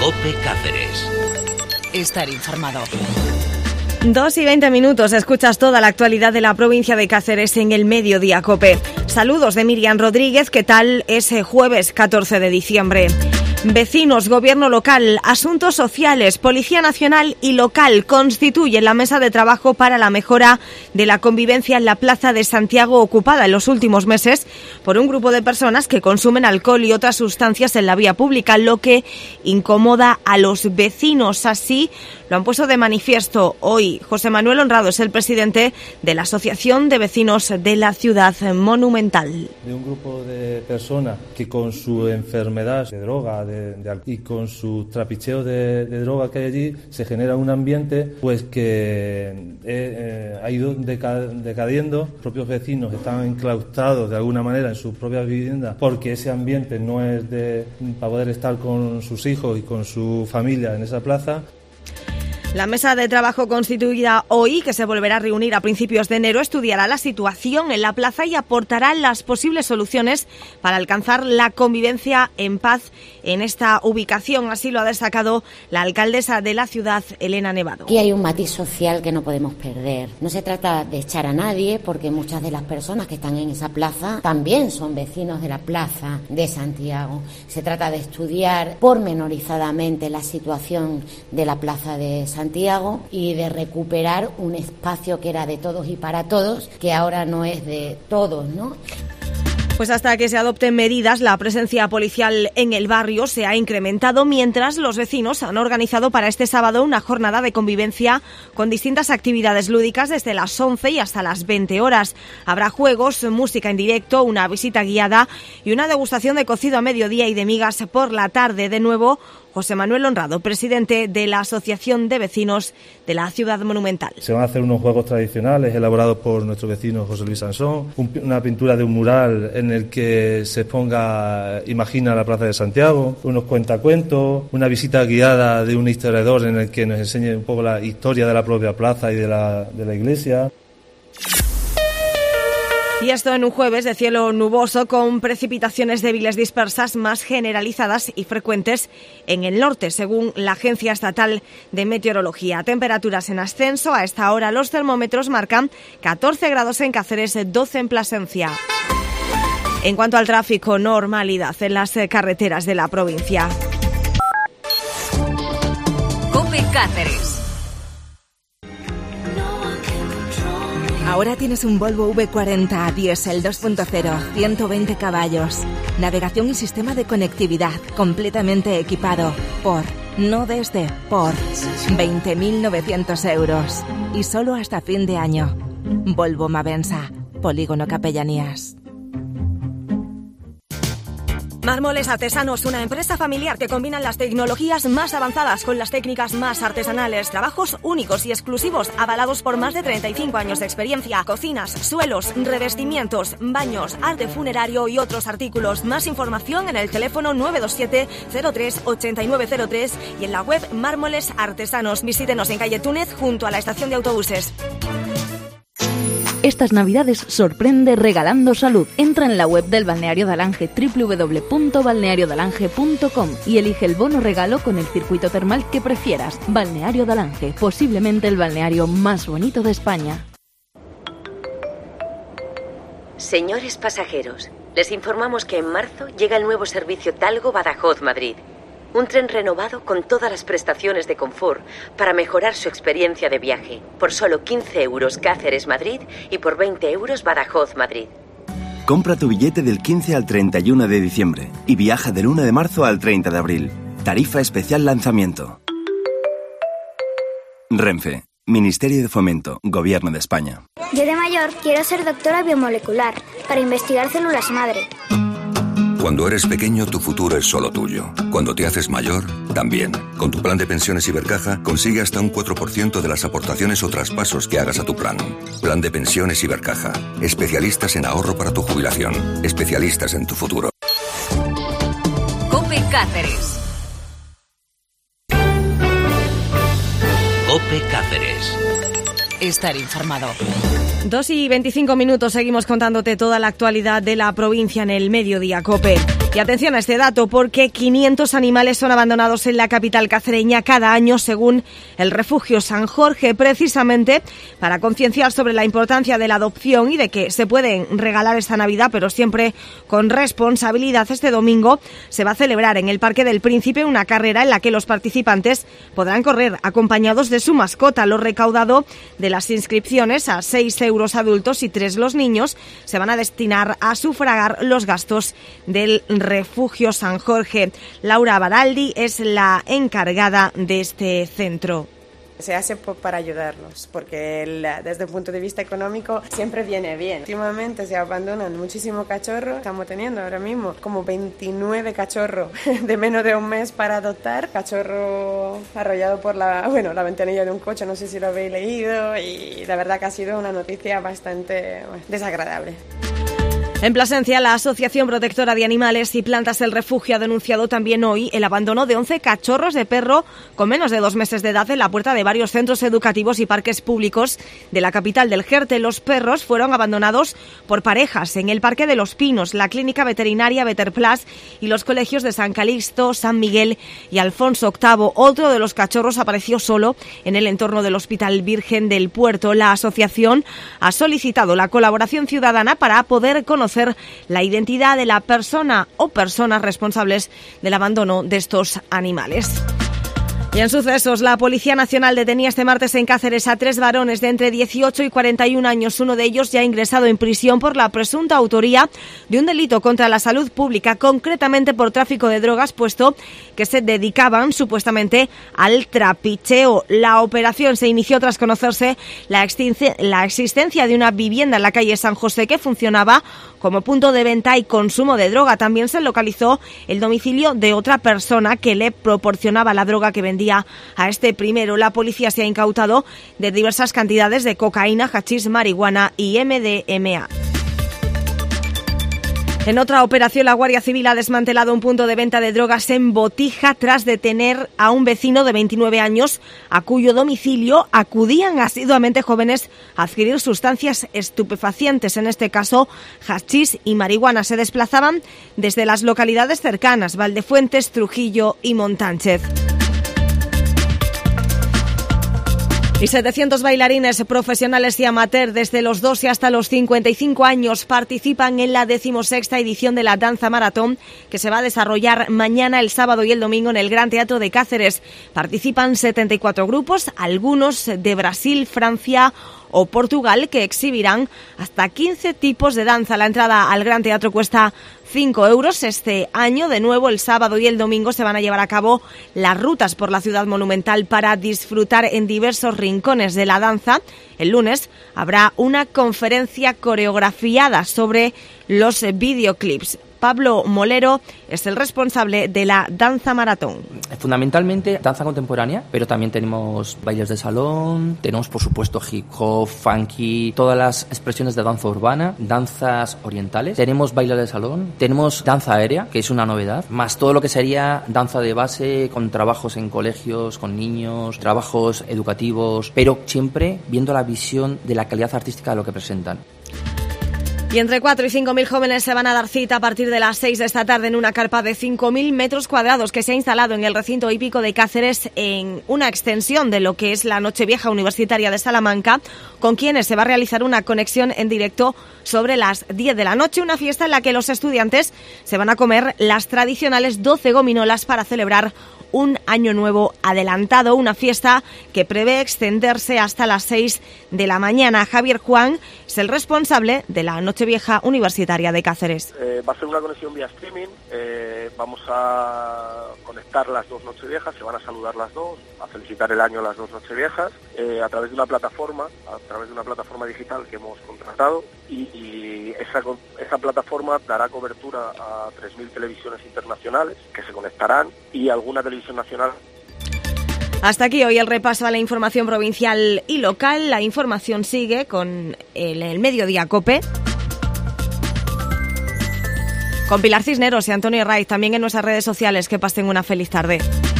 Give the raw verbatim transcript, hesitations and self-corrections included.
COPE Cáceres. Estar informado. Dos y veinte minutos, escuchas toda la actualidad de la provincia de Cáceres en el Mediodía COPE. Saludos de Miriam Rodríguez, ¿qué tal? Es jueves catorce de diciembre. Vecinos, gobierno local, asuntos sociales, Policía Nacional y local constituyen la mesa de trabajo para la mejora de la convivencia en la Plaza de Santiago, ocupada en los últimos meses por un grupo de personas que consumen alcohol y otras sustancias en la vía pública, lo que incomoda a los vecinos. Así lo han puesto de manifiesto hoy. José Manuel Honrado es el presidente de la Asociación de Vecinos de la Ciudad Monumental. De un grupo de personas que con su enfermedad de droga, de De, de, y con sus trapicheos de, de droga que hay allí se genera un ambiente pues que eh, eh, ha ido deca, decadiendo. Los propios vecinos están enclaustrados de alguna manera en sus propias viviendas porque ese ambiente no es de para poder estar con sus hijos y con su familia en esa plaza. La mesa de trabajo constituida hoy, que se volverá a reunir a principios de enero, estudiará la situación en la plaza y aportará las posibles soluciones para alcanzar la convivencia en paz en esta ubicación. Así lo ha destacado la alcaldesa de la ciudad, Elena Nevado. Aquí hay un matiz social que no podemos perder. No se trata de echar a nadie, porque muchas de las personas que están en esa plaza también son vecinos de la plaza de Santiago. Se trata de estudiar pormenorizadamente la situación de la plaza de Santiago. Santiago y de recuperar un espacio que era de todos y para todos, que ahora no es de todos, ¿no? Pues hasta que se adopten medidas, la presencia policial en el barrio se ha incrementado, mientras los vecinos han organizado para este sábado una jornada de convivencia con distintas actividades lúdicas desde las once y hasta las veinte horas. Habrá juegos, música en directo, una visita guiada y una degustación de cocido a mediodía y de migas por la tarde. De nuevo, José Manuel Honrado, presidente de la Asociación de Vecinos de la Ciudad Monumental. Se van a hacer unos juegos tradicionales elaborados por nuestro vecino José Luis Sansón, un, una pintura de un mural en el que se exponga Imagina la Plaza de Santiago, unos cuentacuentos, una visita guiada de un historiador en el que nos enseñe un poco la historia de la propia plaza y de la, de la iglesia. Y esto en un jueves de cielo nuboso con precipitaciones débiles dispersas más generalizadas y frecuentes en el norte, según la Agencia Estatal de Meteorología. Temperaturas en ascenso. A esta hora los termómetros marcan catorce grados en Cáceres, doce en Plasencia. En cuanto al tráfico, normalidad en las carreteras de la provincia. COPE Cáceres. Ahora tienes un Volvo V cuarenta diésel dos punto cero, ciento veinte caballos, navegación y sistema de conectividad completamente equipado por, no desde, por veinte mil novecientos euros y solo hasta fin de año. Volvo Mavensa, Polígono Capellanías. Mármoles Artesanos, una empresa familiar que combina las tecnologías más avanzadas con las técnicas más artesanales. Trabajos únicos y exclusivos, avalados por más de treinta y cinco años de experiencia. Cocinas, suelos, revestimientos, baños, arte funerario y otros artículos. Más información en el teléfono nueve dos siete cero tres ocho nueve cero tres y en la web Mármoles Artesanos. Visítenos en calle Túnez, junto a la estación de autobuses. Estas navidades sorprende regalando salud. Entra en la web del Balneario de Alange, doble u doble u doble u punto balneario de alange punto com, y elige el bono regalo con el circuito termal que prefieras. Balneario de Alange, posiblemente el balneario más bonito de España. Señores pasajeros, les informamos que en marzo llega el nuevo servicio Talgo-Badajoz-Madrid. Un tren renovado con todas las prestaciones de confort para mejorar su experiencia de viaje. Por solo quince euros Cáceres-Madrid y por veinte euros Badajoz-Madrid. Compra tu billete del quince al treinta y uno de diciembre y viaja del uno de marzo al treinta de abril. Tarifa especial lanzamiento. Renfe, Ministerio de Fomento, Gobierno de España. Yo de mayor quiero ser doctora biomolecular para investigar células madre. Cuando eres pequeño, tu futuro es solo tuyo. Cuando te haces mayor, también. Con tu plan de pensiones Ibercaja, consigue hasta un cuatro por ciento de las aportaciones o traspasos que hagas a tu plan. Plan de pensiones Ibercaja. Especialistas en ahorro para tu jubilación. Especialistas en tu futuro. COPE Cáceres. COPE Cáceres. Estar informado. Dos y veinticinco minutos, seguimos contándote toda la actualidad de la provincia en el Mediodía COPE. Y atención a este dato porque quinientos animales son abandonados en la capital cacereña cada año según el Refugio San Jorge, precisamente para concienciar sobre la importancia de la adopción y de que se pueden regalar esta Navidad, pero siempre con responsabilidad. Este domingo se va a celebrar en el Parque del Príncipe una carrera en la que los participantes podrán correr acompañados de su mascota. Lo recaudado de las inscripciones, a seis euros adultos y tres los niños, se van a destinar a sufragar los gastos del Refugio San Jorge. Laura Baraldi es la encargada de este centro. Se hace para ayudarlos, porque el, desde el punto de vista económico siempre viene bien. Últimamente se abandonan muchísimos cachorros. Estamos teniendo ahora mismo como veintinueve cachorros de menos de un mes para adoptar. Cachorro arrollado por la, bueno, la ventanilla de un coche, no sé si lo habéis leído, y la verdad que ha sido una noticia bastante desagradable. En Plasencia, la Asociación Protectora de Animales y Plantas El Refugio ha denunciado también hoy el abandono de once cachorros de perro con menos de dos meses de edad en la puerta de varios centros educativos y parques públicos de la capital del Jerte. Los perros fueron abandonados por parejas en el Parque de los Pinos, la Clínica Veterinaria Veterplas y los colegios de San Calixto, San Miguel y Alfonso octavo. Otro de los cachorros apareció solo en el entorno del Hospital Virgen del Puerto. La asociación ha solicitado la colaboración ciudadana para poder conocer la identidad de la persona o personas responsables del abandono de estos animales. Y en sucesos, la Policía Nacional detenía este martes en Cáceres a tres varones de entre dieciocho y cuarenta y un años. Uno de ellos ya ha ingresado en prisión por la presunta autoría de un delito contra la salud pública, concretamente por tráfico de drogas, puesto que se dedicaban supuestamente al trapicheo. La operación se inició tras conocerse la, existen- la existencia de una vivienda en la calle San José que funcionaba como punto de venta y consumo de droga. También se localizó el domicilio de otra persona que le proporcionaba la droga que vendía a este primero. La policía se ha incautado de diversas cantidades de cocaína, hachís, marihuana y M D M A. En otra operación, la Guardia Civil ha desmantelado un punto de venta de drogas en Botija tras detener a un vecino de veintinueve años a cuyo domicilio acudían asiduamente jóvenes a adquirir sustancias estupefacientes, en este caso hachís y marihuana. Se desplazaban desde las localidades cercanas, Valdefuentes, Trujillo y Montánchez. Y setecientos bailarines profesionales y amateur desde los doce hasta los cincuenta y cinco años participan en la decimosexta edición de la Danza Maratón, que se va a desarrollar mañana, el sábado y el domingo en el Gran Teatro de Cáceres. Participan setenta y cuatro grupos, algunos de Brasil, Francia o Portugal, que exhibirán hasta quince tipos de danza. La entrada al Gran Teatro cuesta cinco euros. Este año, de nuevo, el sábado y el domingo se van a llevar a cabo las rutas por la ciudad monumental para disfrutar en diversos rincones de la danza. El lunes habrá una conferencia coreografiada sobre los videoclips. Pablo Molero es el responsable de la Danza Maratón. Fundamentalmente danza contemporánea, pero también tenemos bailes de salón, tenemos por supuesto hip hop, funky, todas las expresiones de danza urbana, danzas orientales, tenemos baile de salón, tenemos danza aérea, que es una novedad, más todo lo que sería danza de base con trabajos en colegios, con niños, trabajos educativos, pero siempre viendo la visión de la calidad artística de lo que presentan. Y entre cuatro y cinco mil jóvenes se van a dar cita a partir de las seis de esta tarde en una carpa de cinco mil metros cuadrados que se ha instalado en el recinto hípico de Cáceres, en una extensión de lo que es la Nochevieja Universitaria de Salamanca, con quienes se va a realizar una conexión en directo sobre las diez de la noche, una fiesta en la que los estudiantes se van a comer las tradicionales doce gominolas para celebrar un año nuevo adelantado, una fiesta que prevé extenderse hasta las seis de la mañana. Javier Juan es el responsable de la Nochevieja Universitaria de Cáceres. Eh, va a ser una conexión vía streaming, eh, vamos a conectar las dos Nocheviejas, se van a saludar las dos, a felicitar el año a las dos Nocheviejas, eh, a través de una plataforma, a través de una plataforma digital que hemos contratado, y, y esa, esa plataforma dará cobertura a tres mil televisiones internacionales que se conectarán y alguna televisión nacional. Hasta aquí hoy el repaso a la información provincial y local. La información sigue con el, el Mediodía COPE, con Pilar Cisneros y Antonio Raiz, también en nuestras redes sociales. Que pasen una feliz tarde.